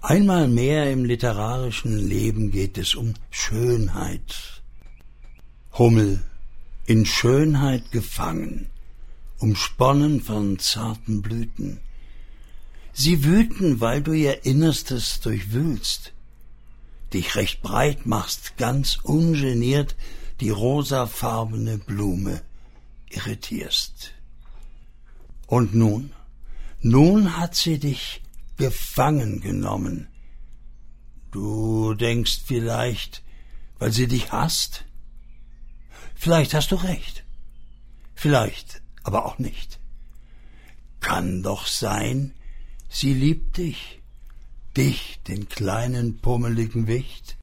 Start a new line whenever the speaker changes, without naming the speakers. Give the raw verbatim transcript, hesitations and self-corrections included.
Einmal mehr im literarischen Leben geht es um Schönheit. Hummel, in Schönheit gefangen, umsponnen von zarten Blüten. Sie wüten, weil du ihr Innerstes durchwühlst, dich recht breit machst, ganz ungeniert die rosafarbene Blume irritierst. Und nun, nun hat sie dich gefangen genommen. Du denkst vielleicht, weil sie dich hasst? Vielleicht hast du recht, vielleicht aber auch nicht. Kann doch sein, sie liebt dich, dich, den kleinen pummeligen Wicht.